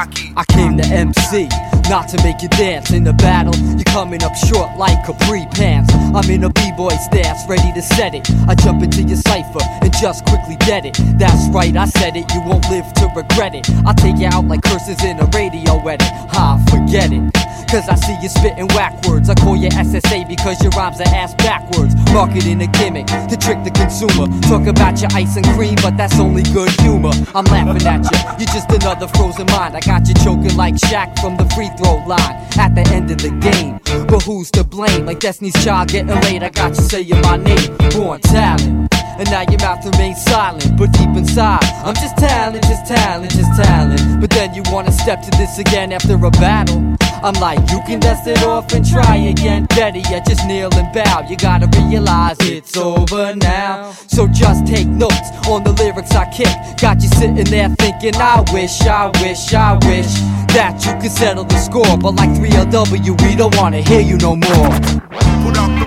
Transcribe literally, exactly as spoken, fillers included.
Rocky. I came to M C, not to make you dance. In the battle, you're coming up short like capri pants. I'm in a b-boy stance, ready to set it. I jump into your cipher and just quickly dead it. That's right, I said it, you won't live to regret it. I'll take you out like curses in a radio edit. Ha, forget it, cause I see you spitting whack words. I call you S S A because your rhymes are ass backwards. Marketing a gimmick to trick the consumer. Talk about your ice and cream, but that's only good humor. I'm laughing at you, you're just another frozen mind. I got you choking like Shaq from the free throw line at the end of the game. But who's to blame? Like Destiny's Child getting late, I got you saying my name. Born talent, and now your mouth remains silent. But deep inside, I'm just talent, just talent, just talent. But then you wanna step to this again after a battle. I'm like, you can dust it off and try again. Better yet, just kneel and bow. You gotta realize it's over now. So just take notes on the lyrics I kick. Got you sitting there thinking, I wish, I wish, I wish that you could settle the score. But like three L W, we don't wanna hear you no more. Put up